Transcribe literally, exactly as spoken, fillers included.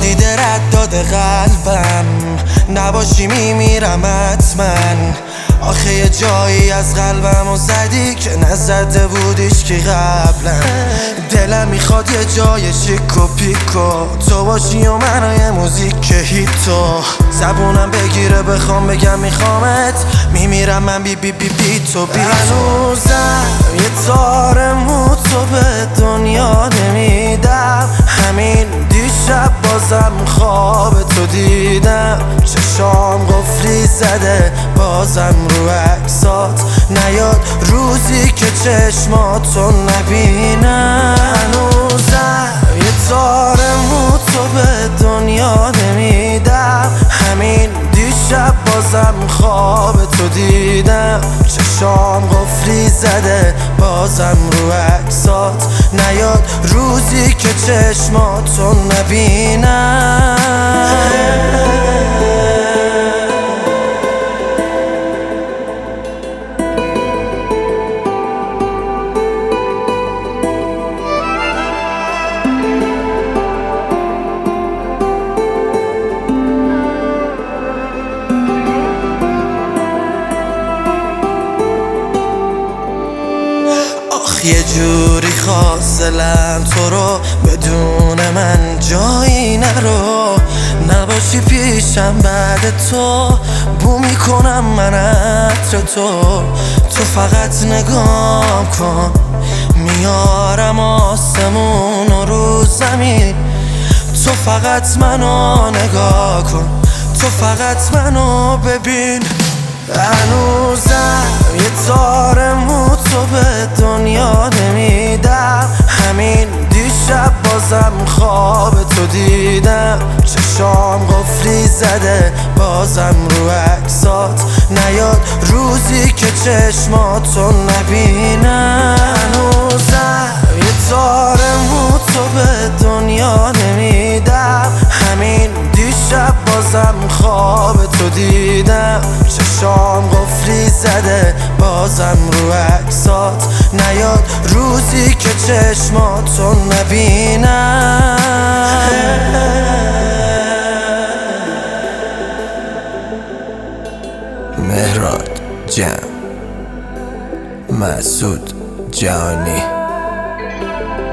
دیده رد داده قلبم، نباشی میمیرم حتما. آخه یه جایی از قلبمو زدی که نزده بودیش که قبلا. دلم میخواد یه جای شیک و پیکو تو باشی و منو موزیک هیتو. زبونم بگیره بخوام بگم میخوامت، میمیرم من بی بی بی بی تو بی تو. هنوزم یه تار مو تو به دنیا نمیدم، همین دیشب بازم خواب تو دیدم. چشام قفلی زده بازم رو عکسات نیاد روزی که چشماتو نبینم. هنوزم یه تار مو تو به دنیا نمیدم، همین دیشب بازم خواب تو دیدم. چشام قفلی زده بازم رو عکسات نیاد روزی که چشماتو نبینم. یه جوری خواست دلم تو رو بدون من جایی نرو. نباشی پیشم بعد تو بو میکنم من عطر تو. تو فقط نگاه کن میارم آسمون و رو زمین. تو فقط منو نگاه کن، تو فقط منو ببین. هنوزم یه تار مو تو به دنیا نمیدم، همین دیشب بازم خواب تو دیدم. چشام قفلی زده بازم رو عکسات نیاد روزی که چشماتو نبینم. هنوزم یه تار مو تو به دنیا نمیدم، همین دیشب بازم خواب تو دیدم. چشام قفلی زده بازم رو عکسات نیاد روزی که چشماتو نبینم. مهراد جم، مسعود جهانی.